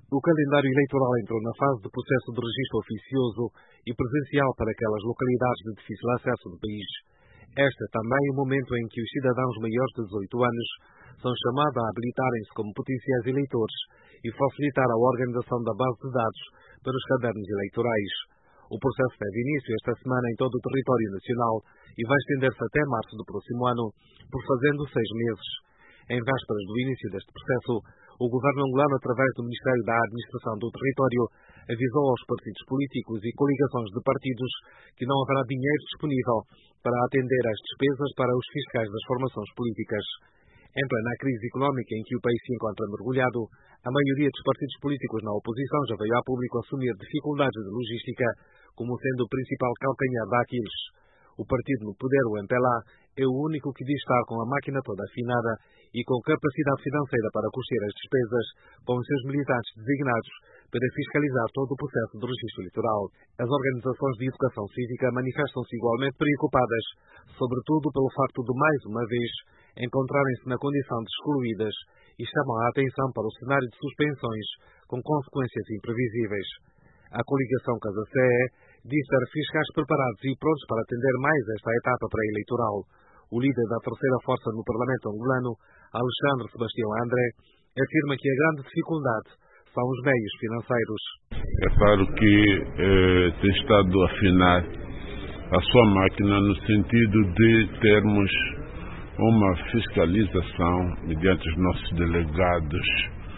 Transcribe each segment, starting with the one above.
O calendário eleitoral entrou na fase de processo de registro oficioso e presencial para aquelas localidades de difícil acesso do país. Este é também o momento em que os cidadãos maiores de 18 anos são chamados a habilitarem-se como potenciais eleitores e facilitar a organização da base de dados para os cadernos eleitorais. O processo teve início esta semana em todo o território nacional e vai estender-se até março do próximo ano, por fazendo 6 meses. Em vésperas do início deste processo, o governo angolano, através do Ministério da Administração do Território, avisou aos partidos políticos e coligações de partidos que não haverá dinheiro disponível para atender às despesas para os fiscais das formações políticas. Em plena crise económica em que o país se encontra mergulhado, a maioria dos partidos políticos na oposição já veio a público assumir dificuldades de logística como sendo o principal calcanhar de Aquiles. O partido no poder, o MPLA, é o único que diz estar com a máquina toda afinada e com capacidade financeira para custear as despesas, com os seus militantes designados para fiscalizar todo o processo de registro eleitoral. As organizações de educação cívica manifestam-se igualmente preocupadas, sobretudo pelo facto de, mais uma vez, encontrarem-se na condição de excluídas e chamam a atenção para o cenário de suspensões com consequências imprevisíveis. A coligação Casa-CE diz ter fiscais preparados e prontos para atender mais esta etapa pré-eleitoral. O líder da terceira força no Parlamento angolano, Alexandre Sebastião André, afirma que a grande dificuldade são os meios financeiros. É claro que tem estado a afinar a sua máquina no sentido de termos uma fiscalização mediante os nossos delegados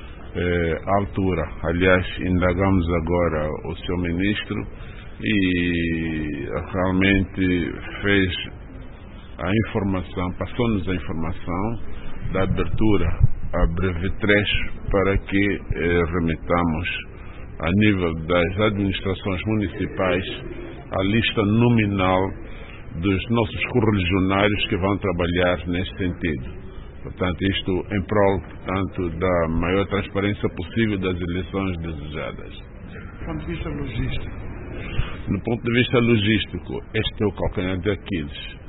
à altura. Aliás, indagamos agora o seu ministro e realmente fez a informação, passou-nos a informação da abertura a breve trecho para que remetamos a nível das administrações municipais a lista nominal dos nossos correligionários que vão trabalhar nesse sentido. Portanto, isto em prol, portanto, da maior transparência possível das eleições desejadas. Do ponto de vista logístico? Do ponto de vista logístico, este é o calcanhar de Aquiles.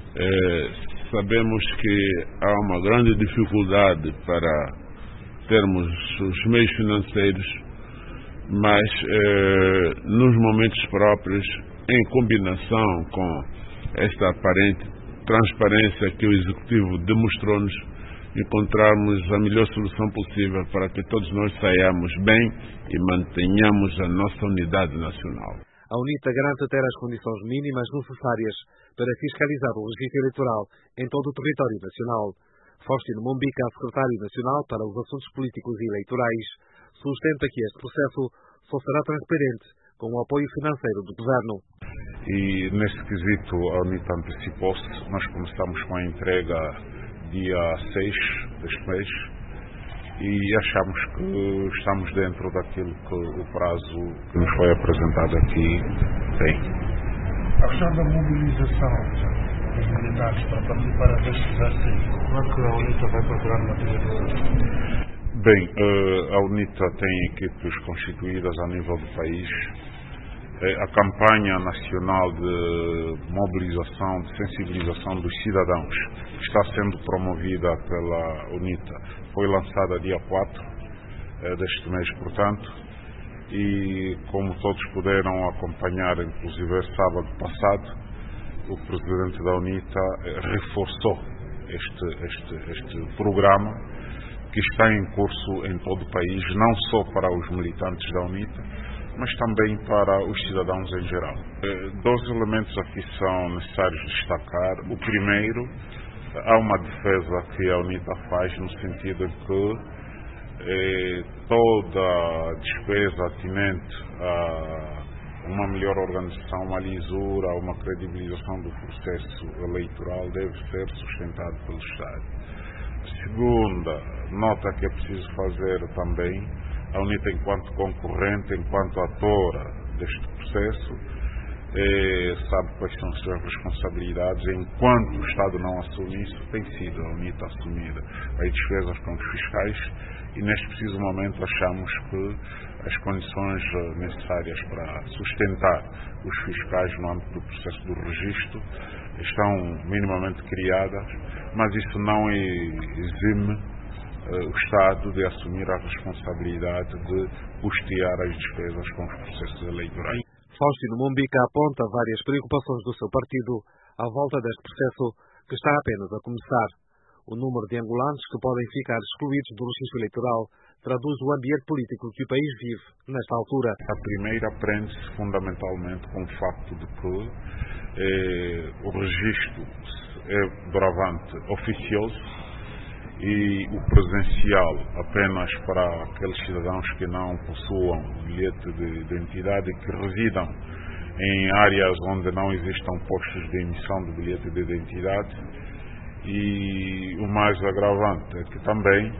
Sabemos que há uma grande dificuldade para termos os meios financeiros, mas nos momentos próprios, em combinação com esta aparente transparência que o Executivo demonstrou-nos, encontrarmos a melhor solução possível para que todos nós saiamos bem e mantenhamos a nossa unidade nacional. A UNITA garante ter as condições mínimas necessárias para fiscalizar o registro eleitoral em todo o território nacional. Faustino Mombica, secretário nacional para os assuntos políticos e eleitorais, sustenta que este processo só será transparente com o apoio financeiro do governo. E nesse quesito a UNITA antecipou-se. Nós começamos com a entrega dia 6 deste mês e achamos que estamos dentro daquilo que o prazo que nos foi apresentado aqui tem. A questão da mobilização dos militares para participar deste exercício, como é que a UNITA vai procurar na vida? Bem, a UNITA tem equipes constituídas a nível do país. A campanha nacional de mobilização, de sensibilização dos cidadãos que está sendo promovida pela UNITA foi lançada dia 4 deste mês, portanto, e como todos puderam acompanhar, inclusive sábado passado, o presidente da UNITA reforçou este programa que está em curso em todo o país, não só para os militantes da UNITA, mas também para os cidadãos em geral. 2 elementos aqui são necessários destacar. O primeiro, há uma defesa que a UNITA faz no sentido de que toda a despesa atinente a uma melhor organização, uma lisura, uma credibilização do processo eleitoral deve ser sustentado pelo Estado. Segunda nota que é preciso fazer também, a UNITA, enquanto concorrente, enquanto atora deste processo, sabe quais são as suas responsabilidades. Enquanto o Estado não assume isso, tem sido a UNITA assumir as despesas com os fiscais e neste preciso momento achamos que as condições necessárias para sustentar os fiscais no âmbito do processo do registro estão minimamente criadas, mas isso não exime o Estado de assumir a responsabilidade de custear as despesas com os processos eleitorais. Faustino Mombica aponta várias preocupações do seu partido à volta deste processo, que está apenas a começar. O número de angolanos que podem ficar excluídos do registro eleitoral traduz o ambiente político que o país vive nesta altura. A primeira prende-se fundamentalmente com o facto de que o registro é doravante oficioso e o presencial apenas para aqueles cidadãos que não possuam bilhete de identidade e que residam em áreas onde não existam postos de emissão de bilhete de identidade. E o mais agravante é que também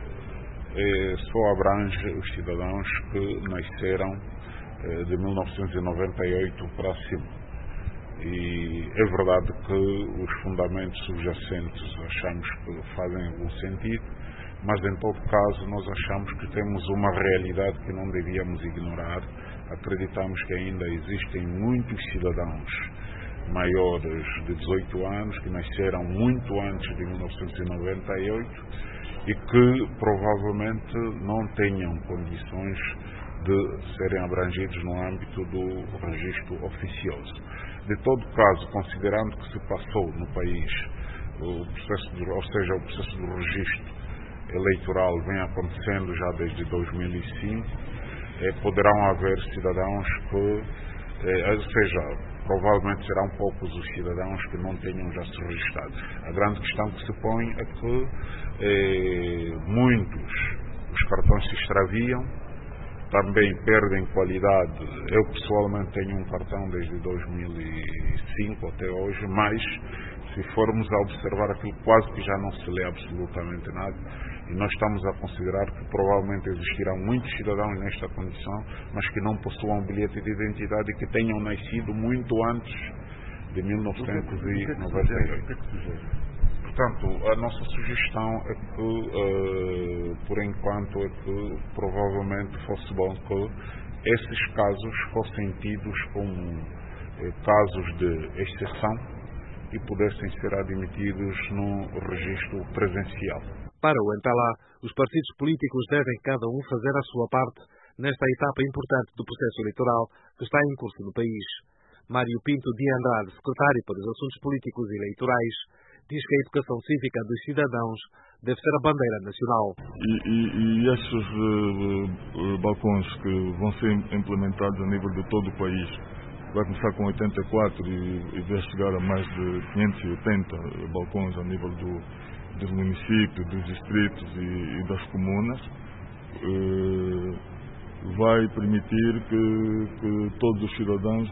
só abrange os cidadãos que nasceram de 1998 para cima. E é verdade que os fundamentos subjacentes achamos que fazem algum sentido, mas em todo caso nós achamos que temos uma realidade que não devíamos ignorar. Acreditamos que ainda existem muitos cidadãos maiores de 18 anos que nasceram muito antes de 1998 e que provavelmente não tenham condições de serem abrangidos no âmbito do registro oficioso. De todo caso, considerando que se passou no país o processo do registro eleitoral vem acontecendo já desde 2005, poderão haver cidadãos que, provavelmente serão poucos os cidadãos que não tenham já se registrado. A grande questão que se põe é que muitos os cartões se extraviam, também perdem qualidade. Eu pessoalmente tenho um cartão desde 2005 até hoje, mas se formos a observar aquilo, quase que já não se lê absolutamente nada. E nós estamos a considerar que provavelmente existirão muitos cidadãos nesta condição, mas que não possuam bilhete de identidade e que tenham nascido muito antes de 1998. Portanto, a nossa sugestão é que, por enquanto, provavelmente fosse bom que esses casos fossem tidos como casos de exceção e pudessem ser admitidos no registro presencial. Para o MPLA, os partidos políticos devem cada um fazer a sua parte nesta etapa importante do processo eleitoral que está em curso no país. Mário Pinto de Andrade, secretário para os Assuntos Políticos e Eleitorais, diz que a educação cívica dos cidadãos deve ser a bandeira nacional. E estes balcões que vão ser implementados a nível de todo o país, vai começar com 84 e vai chegar a mais de 580 balcões a nível dos municípios, dos distritos e das comunas, vai permitir que todos os cidadãos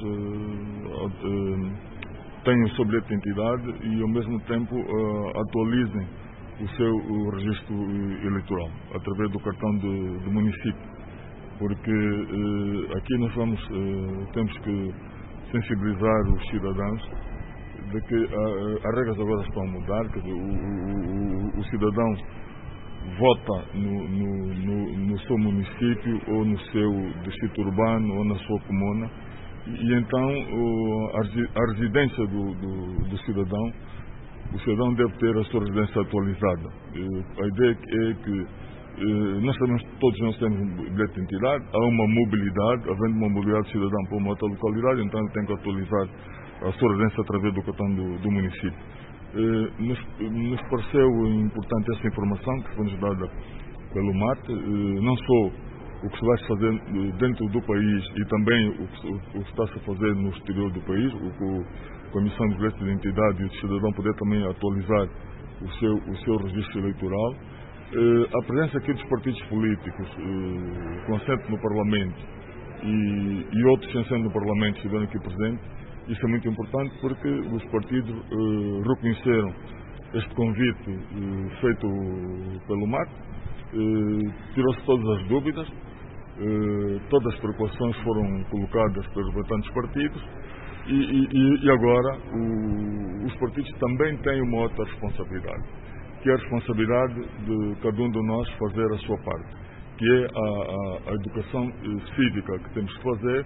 tenham o seu bilhete de identidade e ao mesmo tempo atualizem o seu registro eleitoral através do cartão do município, porque aqui nós temos que sensibilizar os cidadãos de que as regras agora estão a mudar, que o cidadão vota no seu município ou no seu distrito urbano ou na sua comuna, e então a residência do cidadão, o cidadão deve ter a sua residência atualizada. A ideia é que todos nós temos um bilhete de identidade, há uma mobilidade, havendo uma mobilidade do cidadão para uma outra localidade, então ele tem que atualizar a sua residência através do cartão do município. Nos pareceu importante essa informação que foi-nos dada pelo MAT, não só o que se vai fazer dentro do país e também o que está-se a fazer no exterior do país, com a emissão de bilhete de identidade e o cidadão poder também atualizar o seu registro eleitoral. A presença aqui dos partidos políticos, com assento no Parlamento e outros sem assento no Parlamento estiveram aqui presentes, isso é muito importante porque os partidos reconheceram este convite feito pelo MAT, tirou-se todas as dúvidas, todas as preocupações foram colocadas pelos representantes partidos e agora os partidos também têm uma outra responsabilidade, que é a responsabilidade de cada um de nós fazer a sua parte, que é a educação cívica que temos que fazer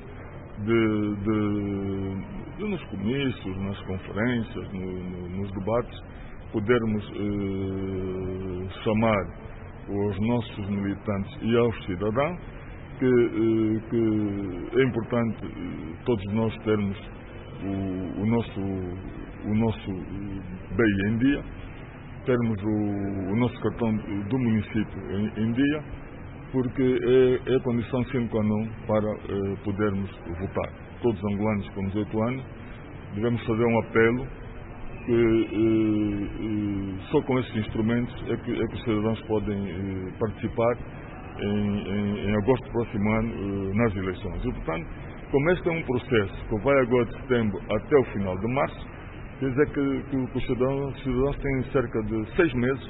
nos comícios, nas conferências, nos debates, podermos chamar aos nossos militantes e aos cidadãos que é importante todos nós termos o nosso BI em dia, termos o nosso cartão do município em dia, porque é a condição sine qua non para podermos votar. Todos os angolanos com 18 anos devemos fazer um apelo que só com esses instrumentos é que os cidadãos podem participar em agosto do próximo ano nas eleições. E, portanto, como este é um processo que vai agora de setembro até o final de março, quer dizer que os cidadãos têm cerca de 6 meses,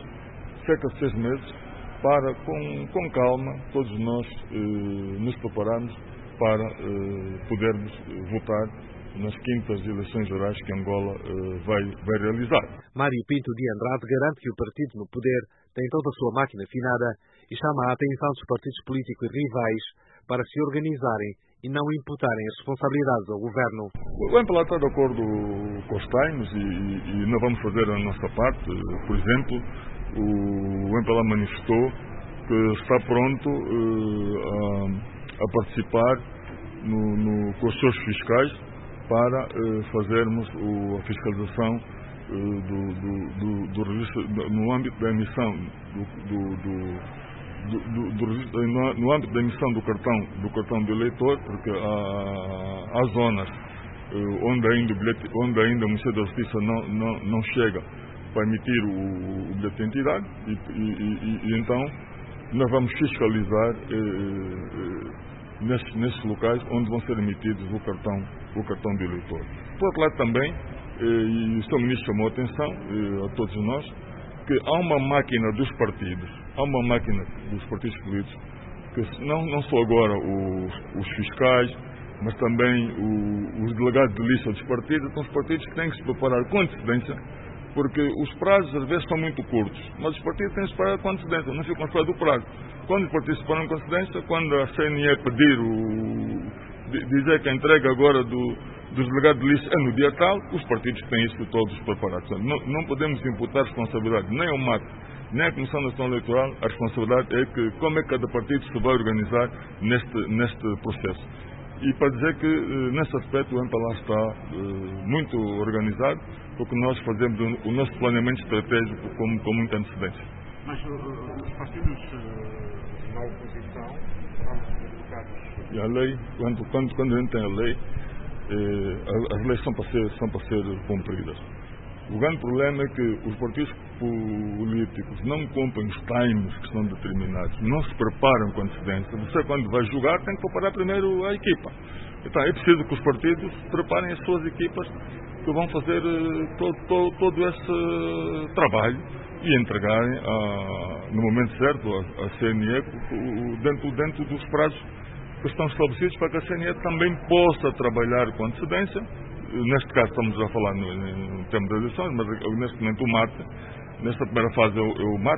para, com calma, todos nós nos prepararmos para podermos votar nas quintas eleições gerais que Angola vai realizar. Mário Pinto de Andrade garante que o partido no poder tem toda a sua máquina afinada e chama a atenção dos partidos políticos rivais para se organizarem e não imputarem as responsabilidades ao governo. O MPLA está de acordo com os times e nós vamos fazer a nossa parte. Por exemplo, o MPLA manifestou que está pronto a participar com os seus fiscais para fazermos a fiscalização do registro no âmbito da emissão no âmbito da emissão do cartão do eleitor, porque há zonas onde ainda o Ministério da Justiça não chega para emitir o bilhete de identidade e então nós vamos fiscalizar nesses locais onde vão ser emitidos o cartão do eleitor. Por outro lado também, e o Sr. Ministro chamou a atenção a todos nós, que há uma máquina dos partidos políticos, que não só agora os fiscais, mas também os delegados de lista dos partidos, então os partidos que têm que se preparar com antecedência, porque os prazos às vezes são muito curtos, mas os partidos têm que se preparar com antecedência, não ficam à espera do prazo. Quando os partidos se preparam com antecedência, quando a CNE dizer que a entrega agora dos delegados de lista é no dia tal, os partidos têm isso todos preparados. Não podemos imputar responsabilidade nem ao MAT, nem à Comissão Nacional Eleitoral. A responsabilidade é que como é que cada partido se vai organizar neste processo. E para dizer que nesse aspecto o MPLA está muito organizado, porque nós fazemos o nosso planeamento estratégico com muita antecedência. Mas os partidos na oposição são deputados. E a lei, quando a gente tem a lei, as leis são para ser cumpridas. O grande problema é que os partidos políticos não cumprem os times que são determinados, não se preparam com antecedência. Você, quando vai julgar, tem que preparar primeiro a equipa. Então, é preciso que os partidos preparem as suas equipas que vão fazer todo esse trabalho e entregarem no momento certo a CNE dentro dos prazos que estão estabelecidos para que a CNE também possa trabalhar com antecedência. Neste caso estamos a falar no termo das eleições, mas neste momento o MAT, nesta primeira fase é o MAT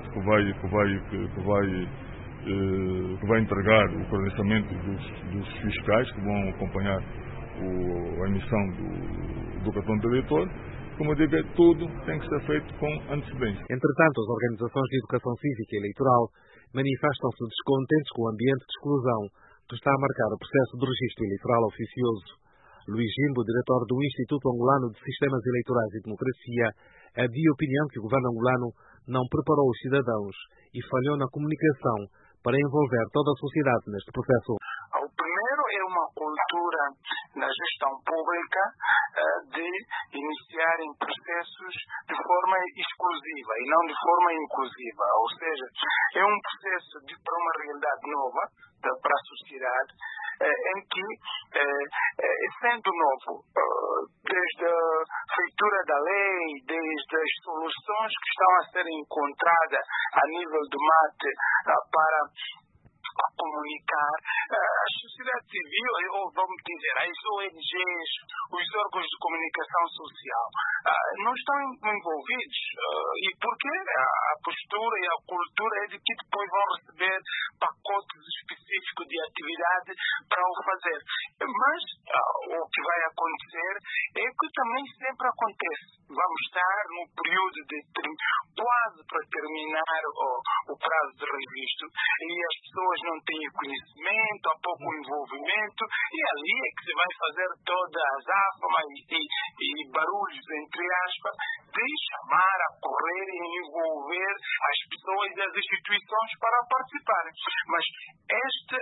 que vai entregar o credenciamento dos fiscais que vão acompanhar a emissão do cartão de eleitor. Como eu digo, tudo tem que ser feito com antecedência. Entretanto, as organizações de educação cívica e eleitoral manifestam-se descontentes com o ambiente de exclusão que está a marcar o processo de registro eleitoral oficioso. Luís Jimbo, diretor do Instituto Angolano de Sistemas Eleitorais e Democracia, é de opinião que o governo angolano não preparou os cidadãos e falhou na comunicação para envolver toda a sociedade neste processo. O primeiro é uma cultura na gestão pública de iniciarem processos de forma exclusiva e não de forma inclusiva. Ou seja, é um processo para uma realidade nova para a sociedade, em que, sendo novo, desde a feitura da lei, desde as soluções que estão a ser encontradas a nível do MAT para comunicar, a sociedade civil, ou vamos dizer, as ONGs, os órgãos de comunicação social, não estão envolvidos. E porque a postura e a cultura é de que depois vão receber pacotes específicos de atividade para o fazer. Mas o que vai acontecer é que também sempre acontece. Vamos estar no período quase para terminar o prazo de registro e as pessoas não têm conhecimento, há pouco envolvimento e ali é que se vai fazer todas as afamas e barulhos, entre aspas, de chamar a correr e envolver as pessoas e as instituições para participarem. Mas este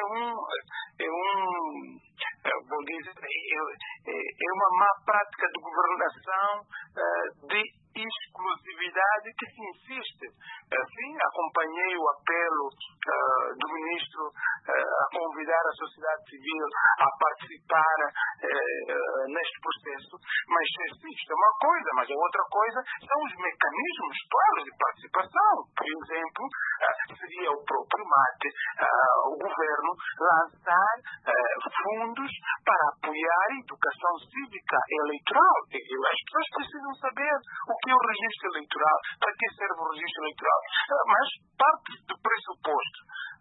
vou dizer, é uma má prática de governação de exclusividade que se insiste. Assim, acompanhei o apelo do ministro a convidar a sociedade civil a participar neste processo, mas isto é uma coisa, mas a outra coisa são os mecanismos claros de participação. Por exemplo, seria o próprio MAT, o governo, lançar fundos para apoiar a educação cívica eleitoral. As pessoas precisam saber o que é o registro eleitoral, para que serve o registro eleitoral. Mas parte do pressuposto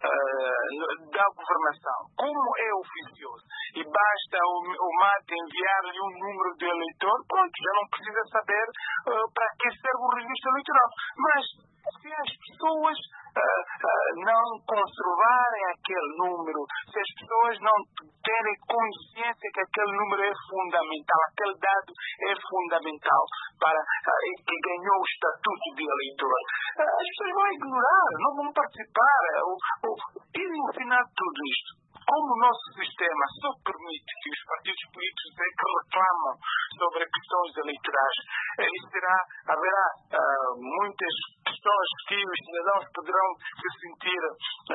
da governação, como é oficioso, e basta o MAT enviar-lhe um número de eleitor, pronto, já não precisa saber para que serve o registro eleitoral. Mas se as pessoas não conservarem aquele número, se as pessoas não terem consciência que aquele número é fundamental, aquele dado é fundamental para que ganhou o estatuto de eleitor, as pessoas vão ignorar, não vão participar. E no final de tudo isto, como o nosso sistema só permite que os partidos políticos é que reclamam sobre questões eleitorais, haverá muitas questões que os cidadãos poderão se sentir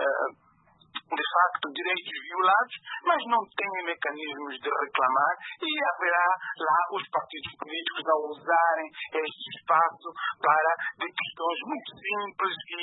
de facto direitos violados, mas não têm mecanismos de reclamar e haverá lá os partidos políticos a usarem este espaço para de questões muito simples e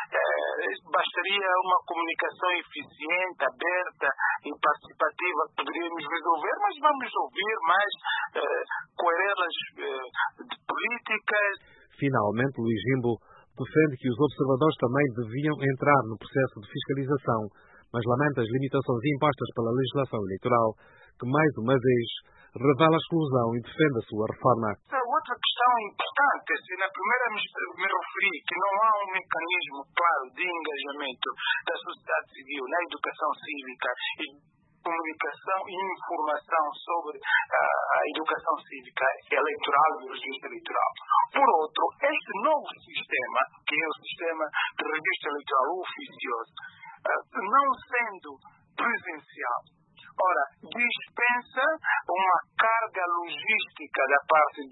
bastaria uma comunicação eficiente, aberta e participativa que poderíamos resolver, mas vamos ouvir mais querelas de políticas. Finalmente, Luís Jimbo defende que os observadores também deviam entrar no processo de fiscalização, mas lamenta as limitações impostas pela legislação eleitoral, que mais uma vez revela a exclusão e defende a sua reforma. Outra questão importante, se na primeira me referi que não há um mecanismo claro de engajamento da sociedade civil na educação cívica e comunicação e informação sobre a educação cívica eleitoral e o registro eleitoral. Por outro, este novo sistema, que é o sistema de registro eleitoral oficioso, não sendo presencial, ora, dispensa uma carga logística da parte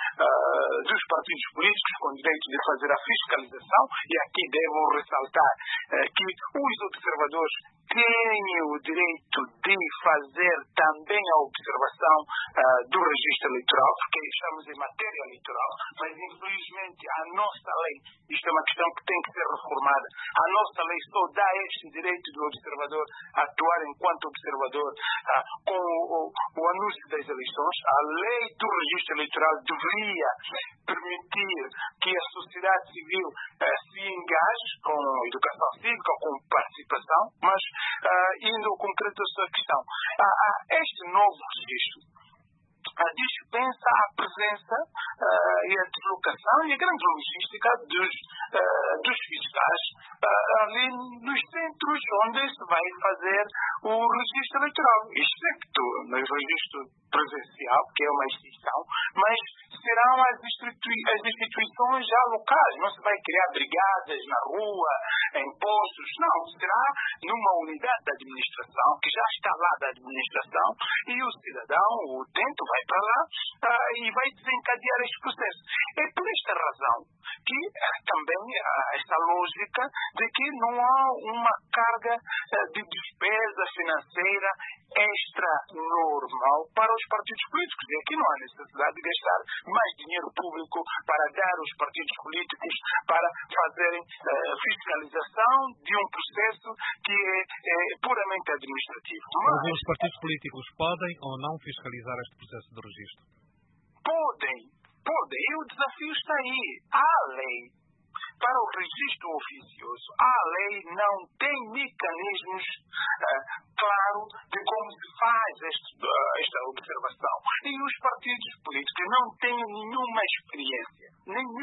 dos partidos políticos com direito de fazer a fiscalização, e aqui devo ressaltar que os observadores têm o direito de fazer também a observação do registro eleitoral, porque estamos em matéria eleitoral, mas infelizmente a nossa lei, isto é uma questão que tem que ser reformada, a nossa lei só dá este direito do observador atuar enquanto observador com o anúncio das eleições. A lei do registro eleitoral deveria permitir que a sociedade civil se engaje com a educação cívica, com participação, mas indo ao concreto da sua questão, este novo registro dispensa a presença e a deslocação e a grande logística dos fiscais ali nos centros onde se vai fazer o registro eleitoral, excepto no registro presencial, que é uma exceção, mas serão as instituições já locais. Não se vai criar brigadas na rua, em postos, não. Será numa unidade da administração, que já está lá da administração, e o cidadão, o utente, vai para lá e vai desencadear este processo. É por esta razão que também esta lógica de que não há uma carga de despesa financeira extra normal para os partidos políticos. E aqui não há necessidade de gastar mais dinheiro público para dar aos partidos políticos para fazerem fiscalização de um processo que é puramente administrativo. Mas os partidos políticos podem ou não fiscalizar este processo de registro? Podem. E o desafio está aí. Há lei para o registro oficioso. A lei não tem mecanismos claros de como se faz esta observação. E os partidos políticos não tenho nenhuma experiência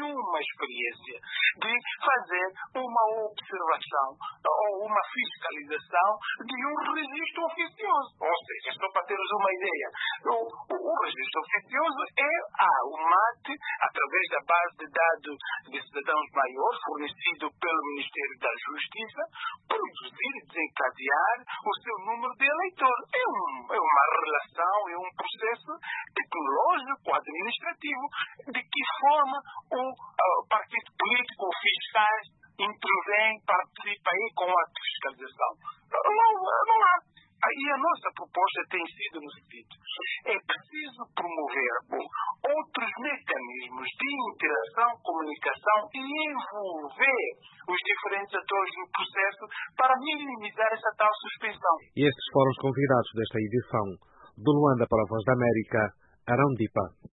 de fazer uma observação ou uma fiscalização de um registro oficioso. Ou seja, só para termos uma ideia, o registro oficioso é o MAT, através da base de dados de cidadãos maiores, fornecido pelo Ministério da Justiça, produzir e desencadear o seu número de eleitores. É uma relação, é um processo tecnológico, administrativo, de que forma o partido político ou fiscais intervém, participa aí com a fiscalização. Não há. Aí a nossa proposta tem sido no seguinte: é preciso promover outros mecanismos de interação, comunicação e envolver os diferentes atores no processo para minimizar essa tal suspensão. E estes foram os convidados desta edição. Do Luanda para a Voz da América, Arão Dipa.